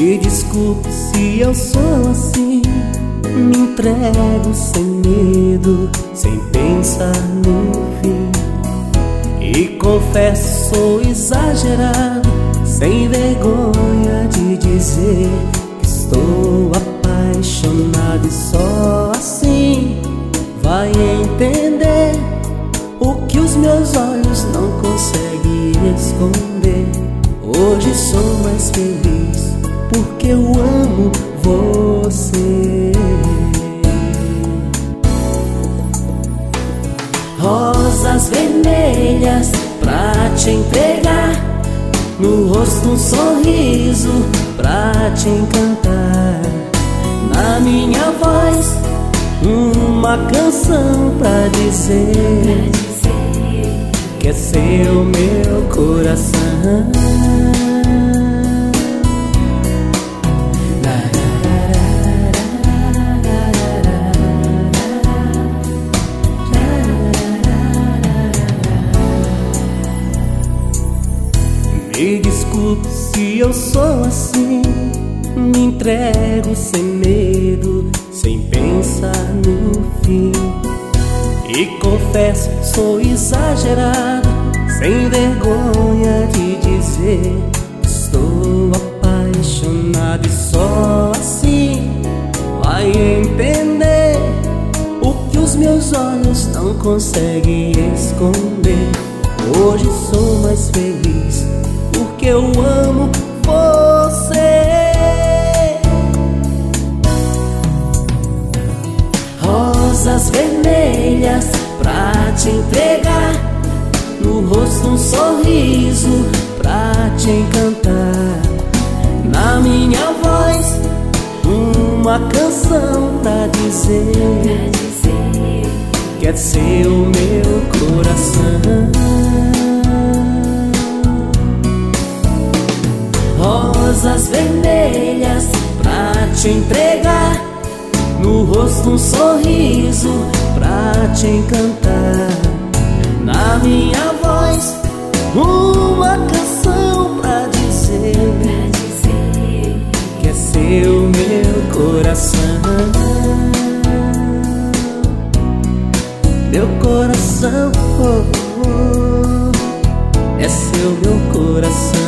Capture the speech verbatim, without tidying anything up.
Me desculpe se eu sou assim, me entrego sem medo, sem pensar no fim. E confesso, sou exagerado, sem vergonha de dizer que estou apaixonado. E só assim vai entender o que os meus olhos não conseguem esconder. Hoje sou mais feliz porque eu amo você. Rosas vermelhas pra te entregar, no rosto um sorriso pra te encantar, na minha voz uma canção pra dizer que é seu meu coração. Me desculpe se eu sou assim, me entrego sem medo, sem pensar no fim. E confesso, sou exagerado, sem vergonha de dizer que estou apaixonado. E só assim vai entender o que os meus olhos não conseguem esconder. Hoje sou mais feliz porque eu amo você. Rosas vermelhas pra te entregar, no rosto um sorriso pra te encantar, na minha voz uma canção pra dizer que é seu meu coração. Rosas vermelhas pra te entregar, no rosto um sorriso pra te encantar, na minha voz uma canção pra dizer que é seu meu coração. Meu coração, oh, oh, é seu meu coração.